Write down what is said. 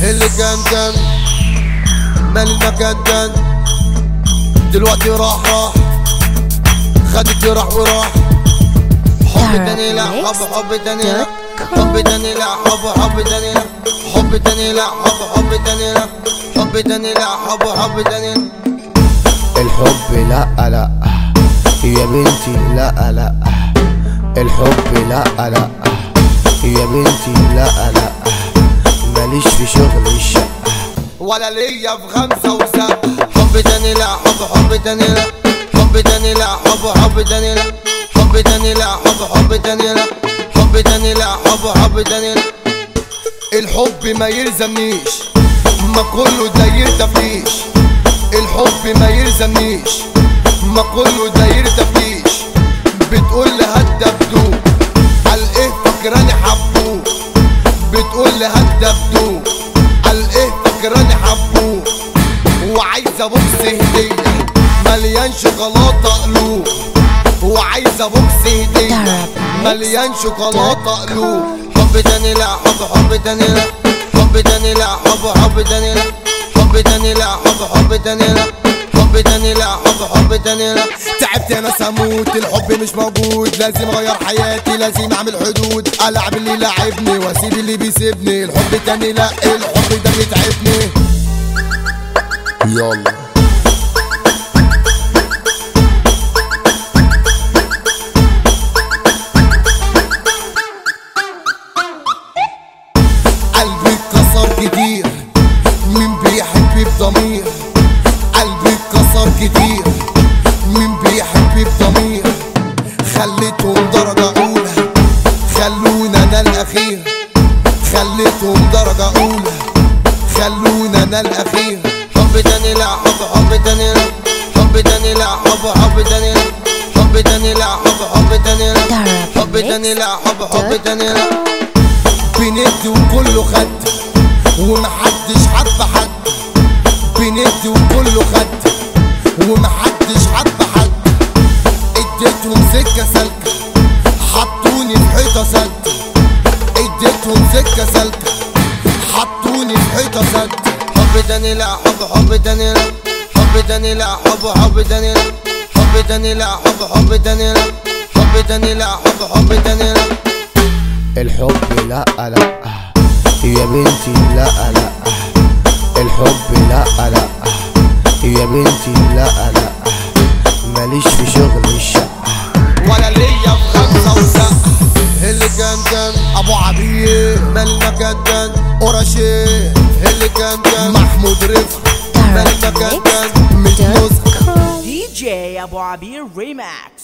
اللي كان مال المكان كان دلوقتي راح خدك راح وراح. حب تاني لا حب تاني لا حب تاني لا حب تاني لا حب تاني لا حب تاني لا حب تاني لا حب تاني لا. الحب لا يا بنتي لا الحب لا يا بنتي لا ماليش في شغل الشقة ولا ليا في خمسة وسبعة. حب تاني لا حب تاني لا حب تاني لا حب تاني لا حب تاني لا حب تاني لا حب تاني لا حب تاني لا. الحب ما يلزمنيش ما كله داير تفليش. الحب ما يلزمنيش ما كله داير تفليش. بتقول لي هدبدوب قال ايه فاكراني حبوب. بتقول لي هدبدوب قال ايه فاكراني حبوب. وعايزه بوكس هديه مليان شوكولاته قلوب. وعايزه بوكس هديه مليان شوكولاته قلوب. حب تاني لا حب تاني لا حب تاني لا حب تاني لا حب تاني لا حب تاني لا حب تاني لا حب تاني لا. تعبت يا ناس هموت الحب مش موجود. لازم اغير حياتي لازم اعمل حدود. العب اللي لاعبني واسيب اللي بيسيبني. الحب تاني لا الحب ده بيتعبني. يلا قلبي اتكسر كتير مين بيحب بضمير. قلبي اتكسر كتير مين بيحب بضمير. خليتهم درجة أولى خلونا أنا الأخير. خليتهم درجة أولى خلونا أنا الأخير. حب تاني لا حب تاني لا حب تاني لا حب تاني لا حب تاني لا حب تاني لا حب تاني لا حب تاني لا. بندي وكله خد ومحدش حب حد. بندي وكله خد ومحدش حب حد. اديتهم سكة سالكة حطوني في حيطة سد. اديتهم سكة سالكة حطوني في حيطة سد. حب تاني لا حب تاني لا حب تاني لا حب تاني لا حب تاني لا حب تاني لا حب تاني لا حب تاني لا. الحب لا يا بنتي لا الحب لا يا بنتي لا ماليش في شغل الشقة ولا ليا في خمسة وسقة. اللي كان ابو عبير مال المكان كان قرشي. اللي كان محمود رفعت مال المكان كان مش نسخة. DJ Abu Abir Remix.